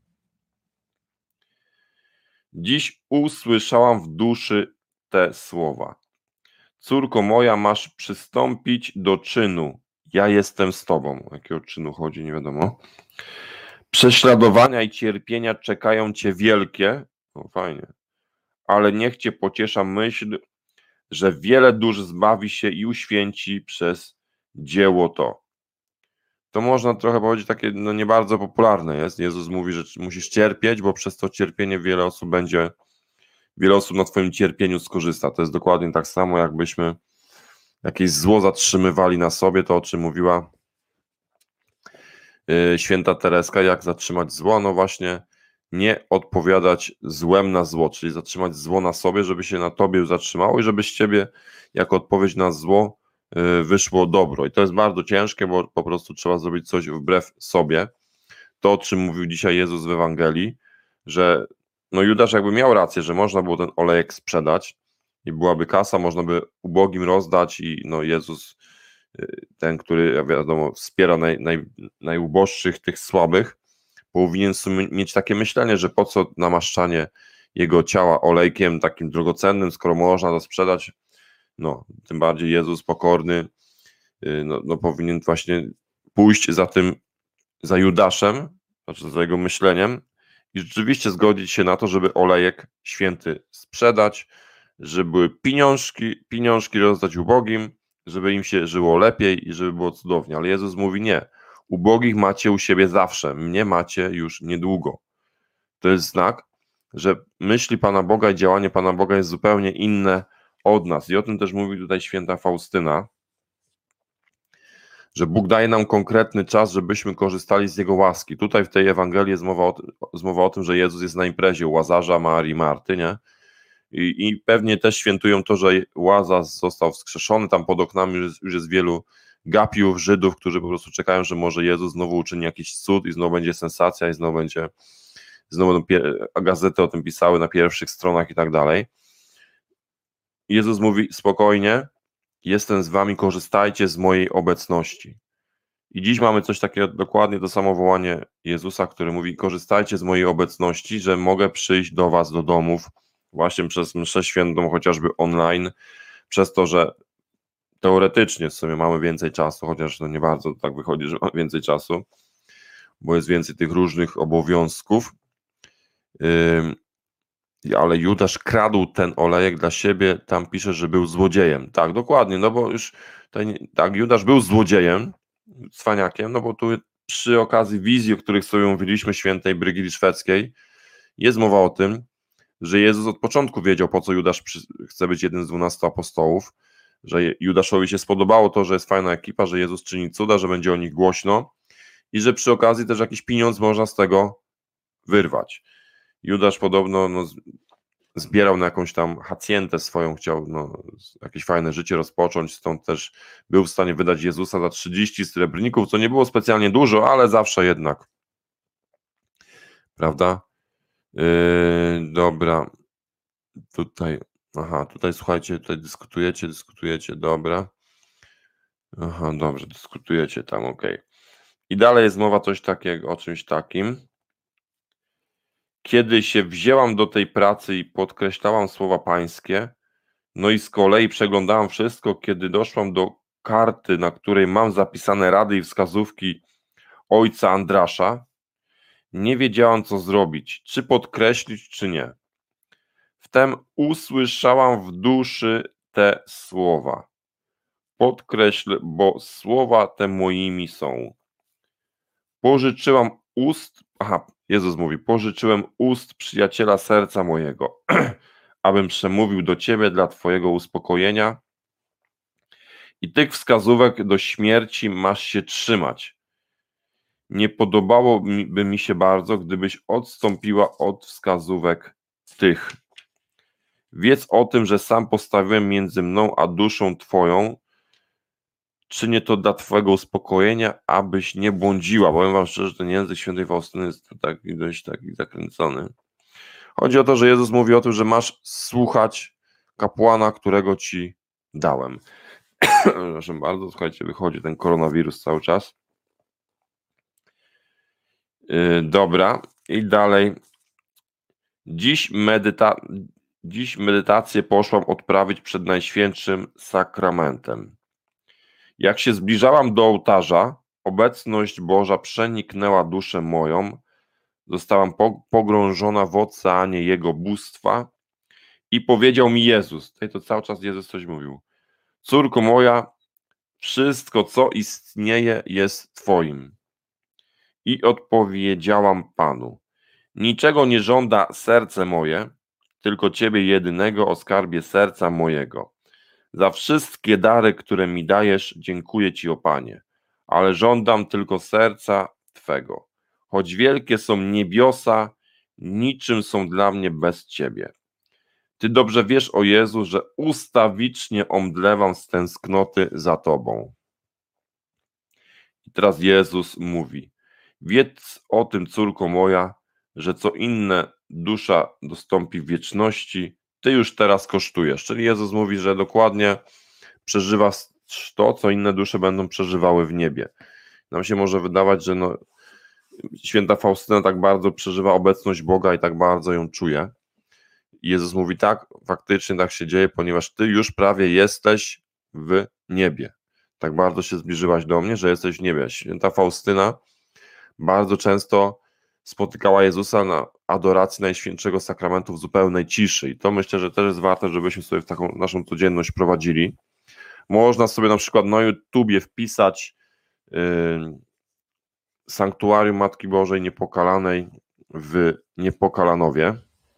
Speaker 1: Dziś usłyszałam w duszy te słowa. Córko moja, masz przystąpić do czynu. Ja jestem z tobą. O jakiego czynu chodzi, nie wiadomo. Prześladowania i cierpienia czekają cię wielkie. No fajnie. Ale niech cię pociesza myśl, że wiele dusz zbawi się i uświęci przez dzieło to. To można trochę powiedzieć takie, no nie bardzo popularne jest. Jezus mówi, że musisz cierpieć, bo przez to cierpienie wiele osób będzie, wiele osób na twoim cierpieniu skorzysta. To jest dokładnie tak samo, jakbyśmy jakieś zło zatrzymywali na sobie, to o czym mówiła yy, święta Tereska, jak zatrzymać zło. No właśnie nie odpowiadać złem na zło, czyli zatrzymać zło na sobie, żeby się na tobie zatrzymało i żeby z ciebie jako odpowiedź na zło y, wyszło dobro. I to jest bardzo ciężkie, bo po prostu trzeba zrobić coś wbrew sobie. To, o czym mówił dzisiaj Jezus w Ewangelii, że no Judasz jakby miał rację, że można było ten olejek sprzedać i byłaby kasa, można by ubogim rozdać i no Jezus, y, ten, który jak wiadomo wspiera naj, naj, najuboższych, tych słabych, powinien mieć takie myślenie, że po co namaszczanie jego ciała olejkiem takim drogocennym, skoro można to sprzedać. No, tym bardziej Jezus pokorny, y, no, no powinien właśnie pójść za tym, za Judaszem, znaczy za jego myśleniem i rzeczywiście zgodzić się na to, żeby olejek święty sprzedać, żeby pieniążki, pieniążki rozdać ubogim, żeby im się żyło lepiej i żeby było cudownie. Ale Jezus mówi nie. Ubogich macie u siebie zawsze, mnie macie już niedługo. To jest znak, że myśli Pana Boga i działanie Pana Boga jest zupełnie inne od nas. I o tym też mówi tutaj święta Faustyna, że Bóg daje nam konkretny czas, żebyśmy korzystali z Jego łaski. Tutaj w tej Ewangelii jest mowa o, tym, jest mowa o tym, że Jezus jest na imprezie u Łazarza, Marii, Marty, nie? I, I pewnie też świętują to, że Łazarz został wskrzeszony, tam pod oknami już jest, już jest wielu gapiów, Żydów, którzy po prostu czekają, że może Jezus znowu uczyni jakiś cud i znowu będzie sensacja i znowu będzie, znowu gazety o tym pisały na pierwszych stronach i tak dalej. Jezus mówi spokojnie, jestem z wami, korzystajcie z mojej obecności. I dziś mamy coś takiego, dokładnie to samo wołanie Jezusa, który mówi, korzystajcie z mojej obecności, że mogę przyjść do was do domów, właśnie przez mszę świętą, chociażby online, przez to, że teoretycznie w sumie mamy więcej czasu, chociaż no nie bardzo tak wychodzi, że mamy więcej czasu, bo jest więcej tych różnych obowiązków, yy, ale Judasz kradł ten olejek dla siebie, tam pisze, że był złodziejem. Tak, dokładnie, no bo już ten, tak, Judasz był złodziejem, cwaniakiem, no bo tu przy okazji wizji, o których sobie mówiliśmy, świętej Brygidy Szwedzkiej, jest mowa o tym, że Jezus od początku wiedział, po co Judasz przy, chce być jednym z dwunastu apostołów, że Judaszowi się spodobało to, że jest fajna ekipa, że Jezus czyni cuda, że będzie o nich głośno i że przy okazji też jakiś pieniądz można z tego wyrwać. Judasz podobno no, zbierał na jakąś tam hacjentę swoją, chciał no, jakieś fajne życie rozpocząć, stąd też był w stanie wydać Jezusa za trzydzieści srebrników, co nie było specjalnie dużo, ale zawsze jednak. Prawda? Yy, dobra. Tutaj, aha, tutaj słuchajcie, tutaj dyskutujecie, dyskutujecie, dobra. Aha, dobrze, dyskutujecie tam, okej. Okay. I dalej jest mowa coś takiego, o czymś takim. Kiedy się wzięłam do tej pracy i podkreślałam słowa pańskie, no i z kolei przeglądałam wszystko, kiedy doszłam do karty, na której mam zapisane rady i wskazówki ojca Andrasza, nie wiedziałam, co zrobić, czy podkreślić, czy nie. Wtem usłyszałam w duszy te słowa. Podkreśl, bo słowa te moimi są. Pożyczyłam ust, aha, Jezus mówi, pożyczyłem ust przyjaciela serca mojego, abym przemówił do Ciebie dla Twojego uspokojenia i tych wskazówek do śmierci masz się trzymać. Nie podobałoby mi się bardzo, gdybyś odstąpiła od wskazówek tych. Wiedz o tym, że sam postawiłem między mną a duszą Twoją, czynię to dla Twojego uspokojenia, abyś nie błądziła. Powiem Wam szczerze, że ten język świętej Faustyny jest taki dość taki zakręcony. Chodzi o to, że Jezus mówi o tym, że masz słuchać kapłana, którego Ci dałem. Przepraszam bardzo, słuchajcie, wychodzi ten koronawirus cały czas. Yy, dobra, i dalej. Dziś, medyta... Dziś medytację poszłam odprawić przed Najświętszym Sakramentem. Jak się zbliżałam do ołtarza, obecność Boża przeniknęła duszę moją, zostałam pogrążona w oceanie Jego bóstwa i powiedział mi Jezus, tutaj to cały czas Jezus coś mówił, córko moja, wszystko co istnieje jest Twoim. I odpowiedziałam Panu, niczego nie żąda serce moje, tylko Ciebie jedynego o skarbie serca mojego. Za wszystkie dary, które mi dajesz, dziękuję Ci, o Panie, ale żądam tylko serca Twego. Choć wielkie są niebiosa, niczym są dla mnie bez Ciebie. Ty dobrze wiesz, o Jezu, że ustawicznie omdlewam z tęsknoty za Tobą. I teraz Jezus mówi: wiedz o tym, córko moja, że co inne dusza dostąpi w wieczności, Ty już teraz kosztujesz. Czyli Jezus mówi, że dokładnie przeżywasz to, co inne dusze będą przeżywały w niebie. Nam się może wydawać, że no, święta Faustyna tak bardzo przeżywa obecność Boga i tak bardzo ją czuje. I Jezus mówi: tak, faktycznie tak się dzieje, ponieważ Ty już prawie jesteś w niebie. Tak bardzo się zbliżyłaś do mnie, że jesteś w niebie. Święta Faustyna bardzo często spotykała Jezusa na adoracji Najświętszego Sakramentu w zupełnej ciszy. I to myślę, że też jest warte, żebyśmy sobie w taką naszą codzienność prowadzili. Można sobie na przykład na YouTubie wpisać yy, Sanktuarium Matki Bożej Niepokalanej w Niepokalanowie.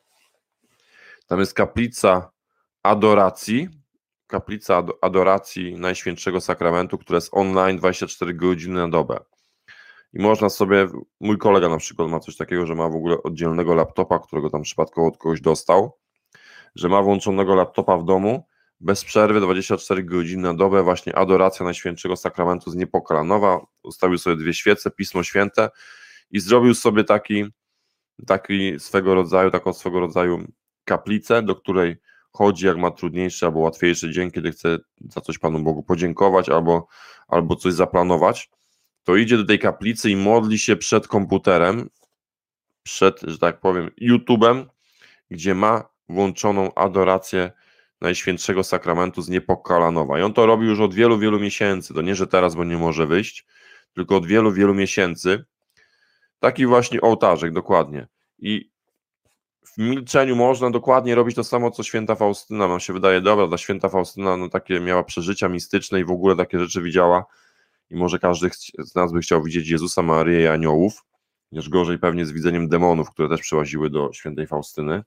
Speaker 1: Tam jest kaplica adoracji, kaplica adoracji Najświętszego Sakramentu, która jest online dwadzieścia cztery godziny na dobę. I można sobie, mój kolega na przykład ma coś takiego, że ma w ogóle oddzielnego laptopa, którego tam przypadkowo od kogoś dostał, że ma włączonego laptopa w domu, bez przerwy dwadzieścia cztery godziny na dobę, właśnie adoracja Najświętszego Sakramentu z Niepokalanowa. Ustawił sobie dwie świece, Pismo Święte i zrobił sobie taki, taki swego rodzaju, taką swego rodzaju kaplicę, do której chodzi, jak ma trudniejszy albo łatwiejszy dzień, kiedy chce za coś Panu Bogu podziękować albo, albo coś zaplanować, to idzie do tej kaplicy i modli się przed komputerem, przed, że tak powiem, YouTube'em, gdzie ma włączoną adorację Najświętszego Sakramentu z Niepokalanowa. I on to robi już od wielu, wielu miesięcy. To nie, że teraz, bo nie może wyjść, tylko od wielu, wielu miesięcy. Taki właśnie ołtarzek, dokładnie. I w milczeniu można dokładnie robić to samo, co święta Faustyna. Nam się wydaje, dobra, ta święta Faustyna no, takie miała przeżycia mistyczne i w ogóle takie rzeczy widziała. I może każdy z nas by chciał widzieć Jezusa, Maryję i aniołów. Chociaż gorzej pewnie z widzeniem demonów, które też przyłaziły do świętej Faustyny.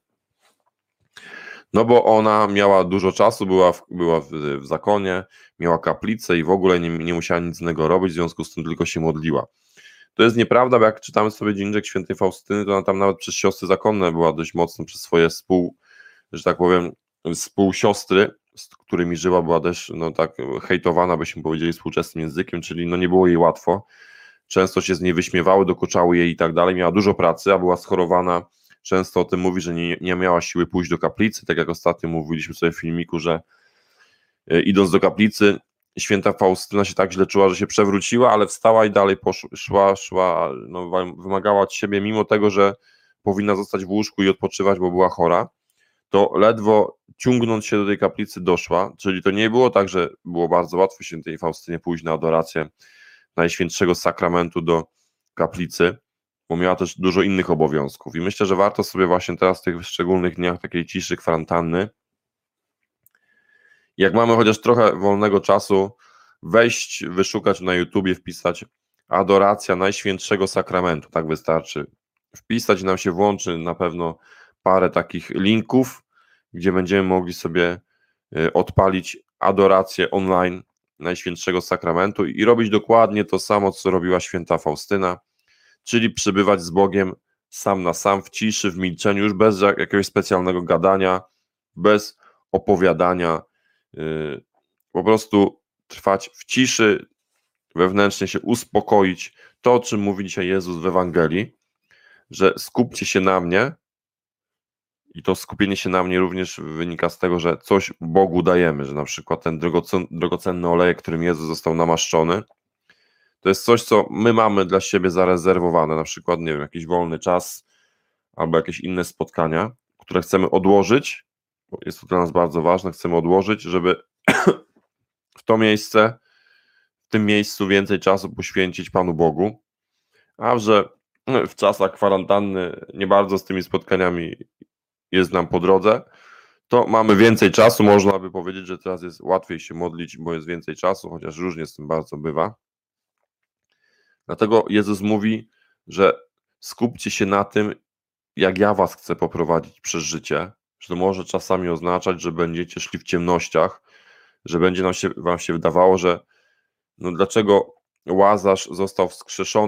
Speaker 1: No bo ona miała dużo czasu, była w, była w, w zakonie, miała kaplicę i w ogóle nie, nie musiała nic innego robić, w związku z tym tylko się modliła. To jest nieprawda, bo jak czytamy sobie dzienniczek świętej Faustyny, to ona tam nawet przez siostry zakonne była dość mocno, przez swoje współ, że tak powiem, współsiostry, z którymi żyła, była też no tak hejtowana, byśmy powiedzieli współczesnym językiem, czyli no nie było jej łatwo. Często się z niej wyśmiewały, dokuczały jej i tak dalej, miała dużo pracy, a była schorowana. Często o tym mówi, że nie, nie miała siły pójść do kaplicy, tak jak ostatnio mówiliśmy sobie w filmiku, że e, idąc do kaplicy, święta Faustyna się tak źle czuła, że się przewróciła, ale wstała i dalej poszła, szła, szła, no, wymagała od siebie, mimo tego, że powinna zostać w łóżku i odpoczywać, bo była chora, to ledwo ciągnąc się do tej kaplicy doszła, czyli to nie było tak, że było bardzo łatwo świętej Faustynie pójść na adorację Najświętszego Sakramentu do kaplicy, bo miała też dużo innych obowiązków i myślę, że warto sobie właśnie teraz w tych szczególnych dniach takiej ciszy, kwarantanny, jak mamy chociaż trochę wolnego czasu, wejść, wyszukać na YouTubie, wpisać adoracja Najświętszego Sakramentu, tak wystarczy wpisać i nam się włączy na pewno parę takich linków, gdzie będziemy mogli sobie odpalić adorację online Najświętszego Sakramentu i robić dokładnie to samo, co robiła święta Faustyna, czyli przebywać z Bogiem sam na sam, w ciszy, w milczeniu, już bez jakiegoś specjalnego gadania, bez opowiadania, yy, po prostu trwać w ciszy, wewnętrznie się uspokoić. To, o czym mówi dzisiaj Jezus w Ewangelii, że skupcie się na mnie i to skupienie się na mnie również wynika z tego, że coś Bogu dajemy, że na przykład ten drogocen, drogocenny olejek, którym Jezus został namaszczony, to jest coś, co my mamy dla siebie zarezerwowane, na przykład, nie wiem, jakiś wolny czas albo jakieś inne spotkania, które chcemy odłożyć, bo jest to dla nas bardzo ważne, chcemy odłożyć, żeby w to miejsce, w tym miejscu więcej czasu poświęcić Panu Bogu, a że w czasach kwarantanny nie bardzo z tymi spotkaniami jest nam po drodze, to mamy więcej czasu, można by powiedzieć, że teraz jest łatwiej się modlić, bo jest więcej czasu, chociaż różnie z tym bardzo bywa. Dlatego Jezus mówi, że skupcie się na tym, jak ja was chcę poprowadzić przez życie, że to może czasami oznaczać, że będziecie szli w ciemnościach, że będzie nam się, wam się wydawało, że no dlaczego Łazarz został wskrzeszony,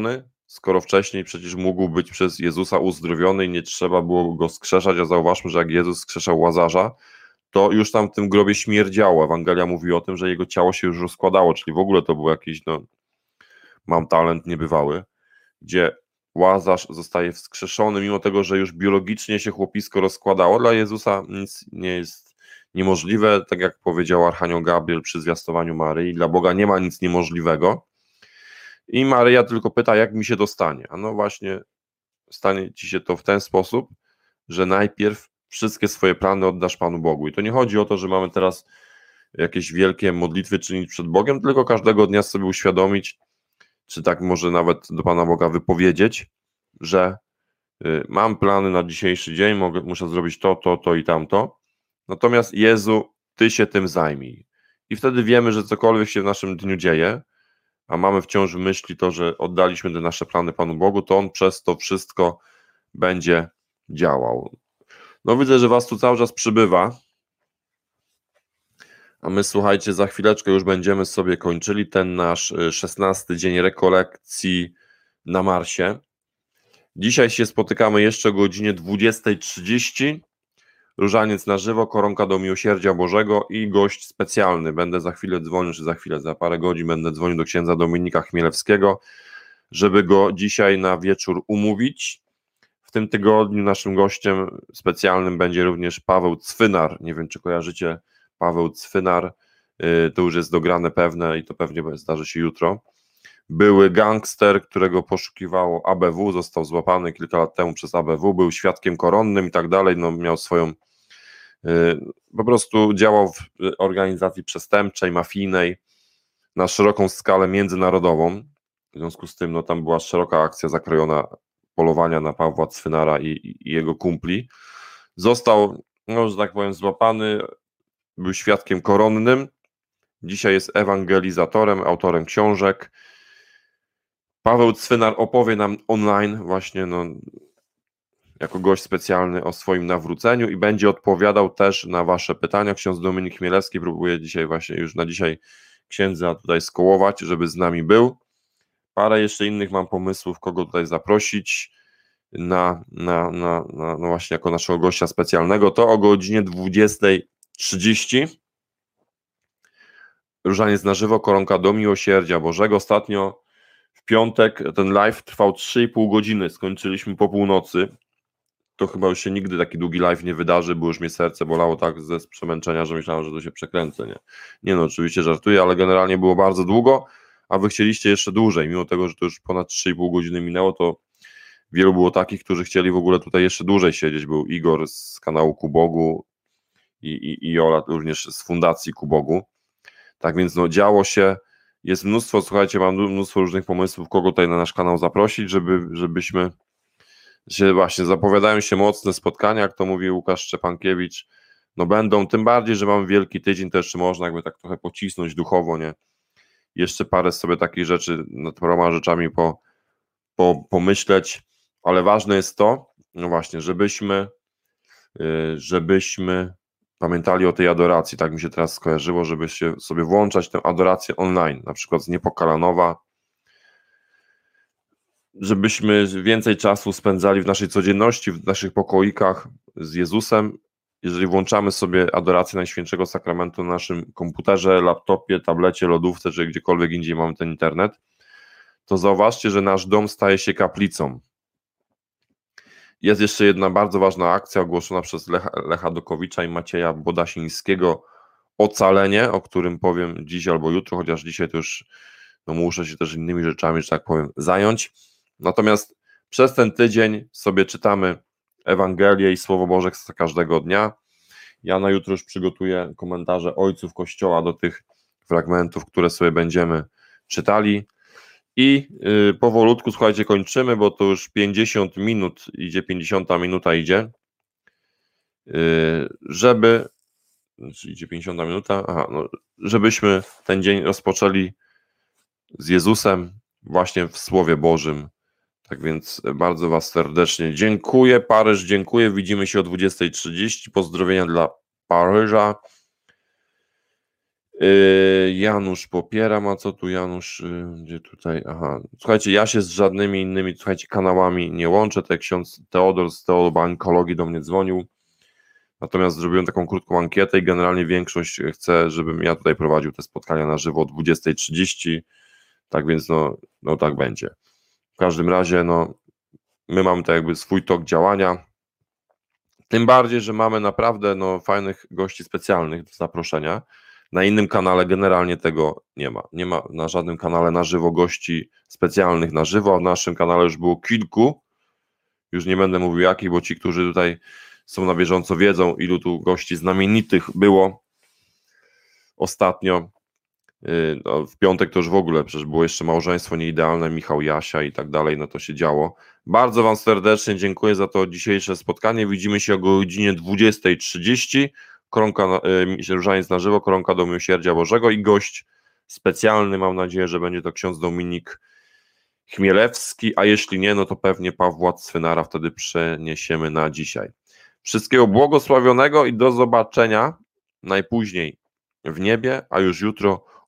Speaker 1: skoro wcześniej przecież mógł być przez Jezusa uzdrowiony i nie trzeba było go skrzeszać, a zauważmy, że jak Jezus skrzeszał Łazarza, to już tam w tym grobie śmierdziało. Ewangelia mówi o tym, że jego ciało się już rozkładało, czyli w ogóle to był jakiś, no, mam talent niebywały, gdzie Łazarz zostaje wskrzeszony, mimo tego, że już biologicznie się chłopisko rozkładało. Dla Jezusa nic nie jest niemożliwe, tak jak powiedział Archanioł Gabriel przy zwiastowaniu Maryi, dla Boga nie ma nic niemożliwego. I Maryja tylko pyta, jak mi się to stanie. A no właśnie, stanie ci się to w ten sposób, że najpierw wszystkie swoje plany oddasz Panu Bogu. I to nie chodzi o to, że mamy teraz jakieś wielkie modlitwy czynić przed Bogiem, tylko każdego dnia sobie uświadomić, czy tak może nawet do Pana Boga wypowiedzieć, że y, mam plany na dzisiejszy dzień, mogę, muszę zrobić to, to, to i tamto. Natomiast Jezu, Ty się tym zajmij. I wtedy wiemy, że cokolwiek się w naszym dniu dzieje, a mamy wciąż w myśli to, że oddaliśmy te nasze plany Panu Bogu, to On przez to wszystko będzie działał. No widzę, że Was tu cały czas przybywa, a my, słuchajcie, za chwileczkę już będziemy sobie kończyli ten nasz szesnasty dzień rekolekcji na Marsie. Dzisiaj się spotykamy jeszcze o godzinie dwudziestej trzydzieści. Różaniec na żywo, koronka do miłosierdzia Bożego i gość specjalny. Będę za chwilę dzwonił, czy za chwilę, za parę godzin będę dzwonił do księdza Dominika Chmielewskiego, żeby go dzisiaj na wieczór umówić. W tym tygodniu naszym gościem specjalnym będzie również Paweł Cwynar. Nie wiem, czy kojarzycie Paweł Cwynar. To już jest dograne pewne i to pewnie zdarzy się jutro. Były gangster, którego poszukiwało A B W, został złapany kilka lat temu przez A B W, był świadkiem koronnym i tak dalej, no miał swoją, po prostu działał w organizacji przestępczej, mafijnej na szeroką skalę międzynarodową. W związku z tym no, tam była szeroka akcja zakrojona polowania na Pawła Cwynara i, i, i jego kumpli. Został, no, że tak powiem, złapany, był świadkiem koronnym, dzisiaj jest ewangelizatorem, autorem książek. Paweł Cwynar opowie nam online właśnie, no, jako gość specjalny o swoim nawróceniu i będzie odpowiadał też na wasze pytania. Ksiądz Dominik Chmielewski próbuje dzisiaj właśnie już na dzisiaj księdza tutaj skołować, żeby z nami był. Parę jeszcze innych mam pomysłów, kogo tutaj zaprosić na, na, na, na no właśnie jako naszego gościa specjalnego. To o godzinie dwudziestej trzydzieści. Różaniec na żywo, koronka do miłosierdzia Bożego. Ostatnio w piątek ten live trwał trzy i pół godziny, skończyliśmy po północy. To chyba już się nigdy taki długi live nie wydarzy, bo już mnie serce bolało tak ze przemęczenia, że myślałem, że to się przekręcę. Nie, nie no, oczywiście żartuję, ale generalnie było bardzo długo, a wy chcieliście jeszcze dłużej. Mimo tego, że to już ponad trzy i pół godziny minęło, to wielu było takich, którzy chcieli w ogóle tutaj jeszcze dłużej siedzieć. Był Igor z kanału Kubogu i, i, i Jola również z fundacji Kubogu. Tak więc no działo się, jest mnóstwo, słuchajcie, mam mnóstwo różnych pomysłów, kogo tutaj na nasz kanał zaprosić, żeby, żebyśmy się właśnie, zapowiadają się mocne spotkania, jak to mówi Łukasz Szczepankiewicz, no będą, tym bardziej, że mamy wielki tydzień, to jeszcze można jakby tak trochę pocisnąć duchowo, nie? Jeszcze parę sobie takich rzeczy, nad paroma rzeczami po, po, pomyśleć, ale ważne jest to, no właśnie, żebyśmy, żebyśmy pamiętali o tej adoracji, tak mi się teraz skojarzyło, żeby się sobie włączać tę adorację online, na przykład z Niepokalanowa, żebyśmy więcej czasu spędzali w naszej codzienności, w naszych pokoikach z Jezusem. Jeżeli włączamy sobie adorację Najświętszego Sakramentu na naszym komputerze, laptopie, tablecie, lodówce, czy gdziekolwiek indziej mamy ten internet, to zauważcie, że nasz dom staje się kaplicą. Jest jeszcze jedna bardzo ważna akcja ogłoszona przez Lecha, Lecha Dokowicza i Macieja Bodasińskiego, Ocalenie, o którym powiem dziś albo jutro, chociaż dzisiaj to już no, muszę się też innymi rzeczami, że tak powiem, zająć. Natomiast przez ten tydzień sobie czytamy Ewangelię i Słowo Boże każdego dnia. Ja na jutro już przygotuję komentarze ojców Kościoła do tych fragmentów, które sobie będziemy czytali. I yy, powolutku, słuchajcie, kończymy, bo to już pięćdziesiąt minut idzie, pięćdziesiąta minuta idzie, yy, żeby, znaczy idzie pięćdziesiąta minuta, aha, no, żebyśmy ten dzień rozpoczęli z Jezusem właśnie w Słowie Bożym. Tak więc bardzo was serdecznie dziękuję. Paryż, dziękuję. Widzimy się o dwudziestej trzydzieści. Pozdrowienia dla Paryża. Yy, Janusz popieram, a co tu Janusz, gdzie tutaj, aha, słuchajcie, ja się z żadnymi innymi, słuchajcie, kanałami nie łączę, tak jak ksiądz Teodor z Teobankologii do mnie dzwonił, natomiast zrobiłem taką krótką ankietę i generalnie większość chce, żebym ja tutaj prowadził te spotkania na żywo o dwudziestej trzydzieści, tak więc no, no tak będzie. W każdym razie, no, my mamy tak jakby swój tok działania, tym bardziej, że mamy naprawdę no, fajnych gości specjalnych do zaproszenia. Na innym kanale generalnie tego nie ma. Nie ma na żadnym kanale na żywo gości specjalnych na żywo, a w naszym kanale już było kilku. Już nie będę mówił jakich, bo ci, którzy tutaj są na bieżąco, wiedzą, ilu tu gości znamienitych było ostatnio. No, w piątek to już w ogóle, przecież było jeszcze małżeństwo nieidealne, Michał Jasia i tak dalej, no to się działo. Bardzo Wam serdecznie dziękuję za to dzisiejsze spotkanie. Widzimy się o godzinie dwudziestej trzydzieści. Koronka, y, Różaniec na żywo, Koronka do Miłosierdzia Bożego i gość specjalny, mam nadzieję, że będzie to ksiądz Dominik Chmielewski, a jeśli nie, no to pewnie Pawła Cwynara wtedy przeniesiemy na dzisiaj. Wszystkiego błogosławionego i do zobaczenia najpóźniej w niebie, a już jutro